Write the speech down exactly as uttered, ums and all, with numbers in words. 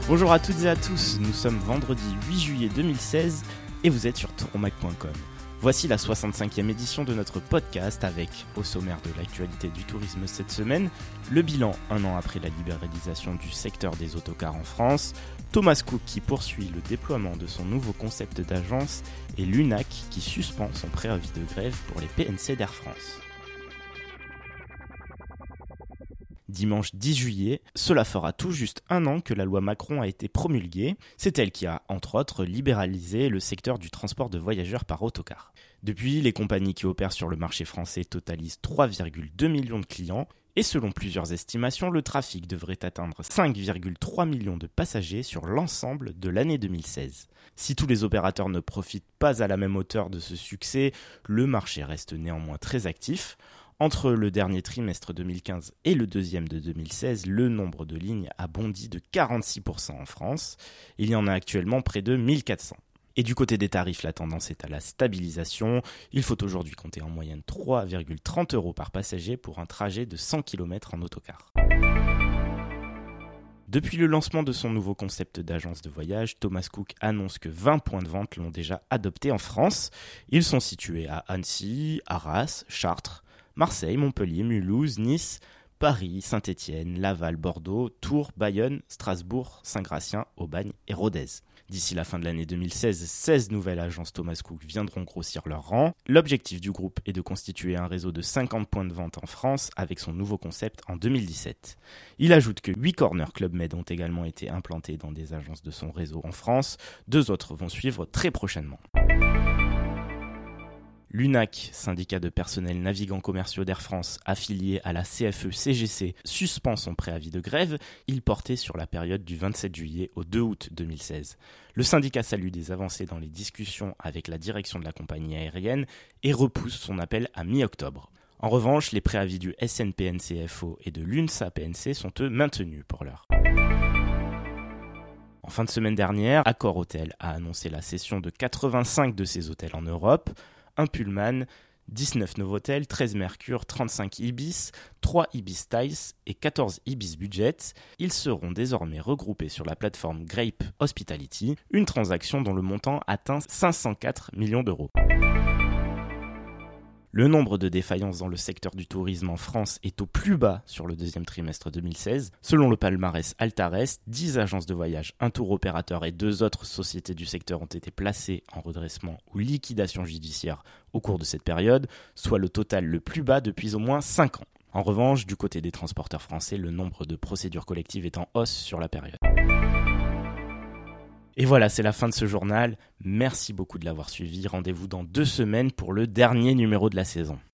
Bonjour à toutes et à tous, nous sommes vendredi huit juillet deux mille seize et vous êtes sur tourmac point com. Voici la soixante-cinquième édition de notre podcast avec, au sommaire de l'actualité du tourisme cette semaine, le bilan un an après la libéralisation du secteur des autocars en France, Thomas Cook qui poursuit le déploiement de son nouveau concept d'agence et l'U N A C qui suspend son préavis de grève pour les P N C d'Air France. Dimanche dix juillet, cela fera tout juste un an que la loi Macron a été promulguée. C'est elle qui a, entre autres, libéralisé le secteur du transport de voyageurs par autocar. Depuis, les compagnies qui opèrent sur le marché français totalisent trois virgule deux millions de clients et selon plusieurs estimations, le trafic devrait atteindre cinq virgule trois millions de passagers sur l'ensemble de l'année deux mille seize. Si tous les opérateurs ne profitent pas à la même hauteur de ce succès, le marché reste néanmoins très actif. Entre le dernier trimestre deux mille quinze et le deuxième de deux mille seize, le nombre de lignes a bondi de quarante-six pour cent en France. Il y en a actuellement près de mille quatre cents. Et du côté des tarifs, la tendance est à la stabilisation. Il faut aujourd'hui compter en moyenne trois virgule trente euros par passager pour un trajet de cent kilomètres en autocar. Depuis le lancement de son nouveau concept d'agence de voyage, Thomas Cook annonce que vingt points de vente l'ont déjà adopté en France. Ils sont situés à Annecy, Arras, Chartres, Marseille, Montpellier, Mulhouse, Nice, Paris, Saint-Étienne, Laval, Bordeaux, Tours, Bayonne, Strasbourg, Saint-Gratien, Aubagne et Rodez. D'ici la fin de l'année deux mille seize, seize nouvelles agences Thomas Cook viendront grossir leur rang. L'objectif du groupe est de constituer un réseau de cinquante points de vente en France avec son nouveau concept en deux mille dix-sept. Il ajoute que huit corners Club Med ont également été implantés dans des agences de son réseau en France. Deux autres vont suivre très prochainement. L'U N A C, syndicat de personnel navigants commerciaux d'Air France affilié à la C F E C G C, suspend son préavis de grève. Il portait sur la période du vingt-sept juillet au deux août deux mille seize. Le syndicat salue des avancées dans les discussions avec la direction de la compagnie aérienne et repousse son appel à mi-octobre. En revanche, les préavis du S N P N C F O et de l'U N S A P N C sont eux maintenus pour l'heure. En fin de semaine dernière, Accor Hôtel a annoncé la cession de quatre-vingt-cinq de ses hôtels en Europe. Un Pullman, dix-neuf Novotel, treize Mercure, trente-cinq Ibis, trois Ibis Styles et quatorze Ibis Budget. Ils seront désormais regroupés sur la plateforme Grape Hospitality, une transaction dont le montant atteint cinq cent quatre millions d'euros. Le nombre de défaillances dans le secteur du tourisme en France est au plus bas sur le deuxième trimestre deux mille seize. Selon le palmarès Altares, dix agences de voyage, un tour opérateur et deux autres sociétés du secteur ont été placées en redressement ou liquidation judiciaire au cours de cette période, soit le total le plus bas depuis au moins cinq ans. En revanche, du côté des transporteurs français, le nombre de procédures collectives est en hausse sur la période. Et voilà, c'est la fin de ce journal. Merci beaucoup de l'avoir suivi. Rendez-vous dans deux semaines pour le dernier numéro de la saison.